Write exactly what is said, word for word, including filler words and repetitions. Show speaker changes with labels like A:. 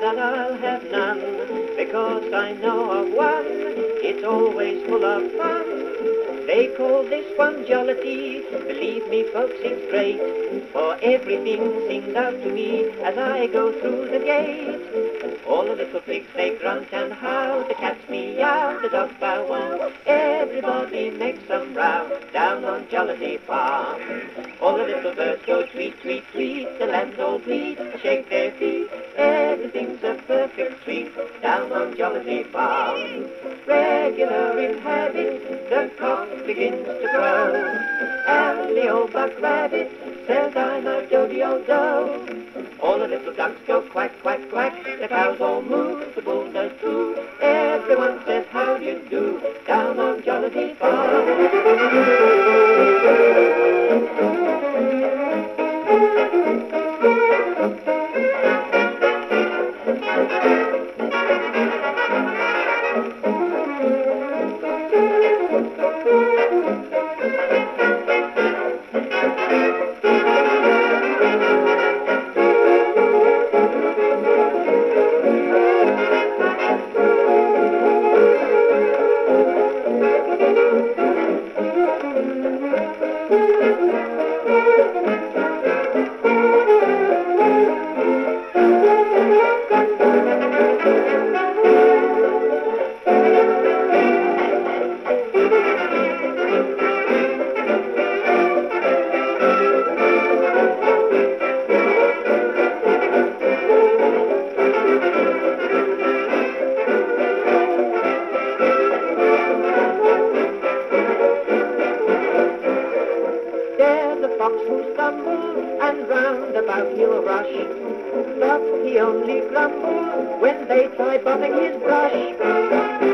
A: that I'll have none, because I know of one, it's always full of fun. They call this one jollity, believe me folks, it's great, for everything sings out to me as I go through the gate. All the little pigs they grunt and howl, the cats meow, the dogs bow wow, everybody makes some row down on Jollity Farm. All the little birds go tweet, tweet, tweet, the lambs all bleat, shake their feet, everything's a perfect sweet down on Jollity Farm. Regular in habit, the cock begins to crow, and the old buck rabbit says I'm a doddy-o-do. All the little ducks go quack, quack, quack, the cows all moo, the bull does too, everyone says how do you do down on Jollity Farm. Fox will stumble and round about he'll rush, but he only grumbles when they try bobbing his brush.